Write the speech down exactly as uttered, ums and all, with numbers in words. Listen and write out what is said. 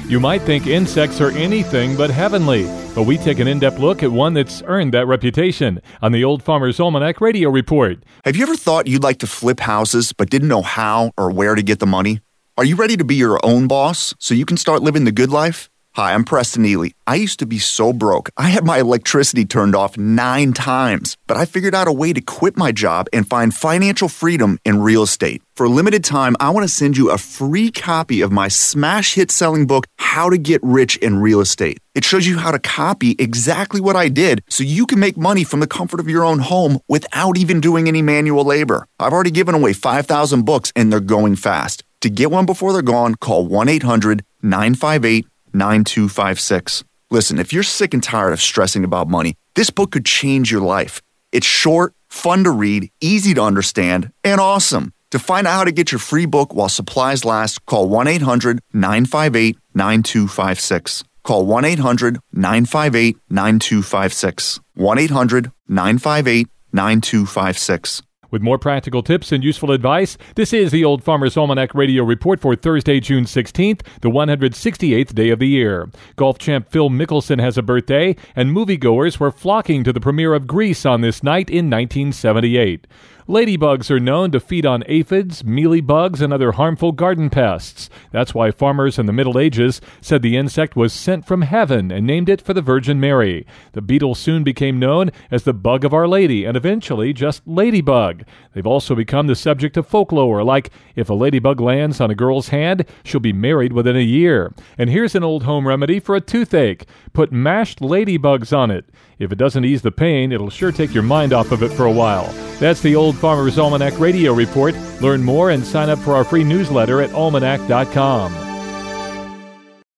You might think insects are anything but heavenly, but we take an in-depth look at one that's earned that reputation on the Old Farmer's Almanac Radio Report. Have you ever thought you'd like to flip houses but didn't know how or where to get the money? Are you ready to be your own boss so you can start living the good life? Hi, I'm Preston Ely. I used to be so broke. I had my electricity turned off nine times, but I figured out a way to quit my job and find financial freedom in real estate. For a limited time, I want to send you a free copy of my smash hit selling book, How to Get Rich in Real Estate. It shows you how to copy exactly what I did so you can make money from the comfort of your own home without even doing any manual labor. I've already given away five thousand books and they're going fast. To get one before they're gone, call one eight hundred nine five eight nine two five six. Listen, if you're sick and tired of stressing about money, this book could change your life. It's short, fun to read, easy to understand, and awesome. To find out how to get your free book while supplies last, call one eight hundred nine five eight nine two five six. Call one eight hundred nine five eight nine two five six. one eight hundred nine five eight nine two five six. With more practical tips and useful advice, this is the Old Farmer's Almanac Radio Report for Thursday, June sixteenth, the one hundred sixty-eighth day of the year. Golf champ Phil Mickelson has a birthday, and moviegoers were flocking to the premiere of Grease on this night in nineteen seventy-eight. Ladybugs are known to feed on aphids, mealybugs, and other harmful garden pests. That's why farmers in the Middle Ages said the insect was sent from heaven and named it for the Virgin Mary. The beetle soon became known as the Bug of Our Lady and eventually just Ladybug. They've also become the subject of folklore, like if a ladybug lands on a girl's hand, she'll be married within a year. And here's an old home remedy for a toothache. Put mashed ladybugs on it. If it doesn't ease the pain, it'll sure take your mind off of it for a while. That's the Old Farmer's Almanac Radio Report. Learn more and sign up for our free newsletter at almanac dot com.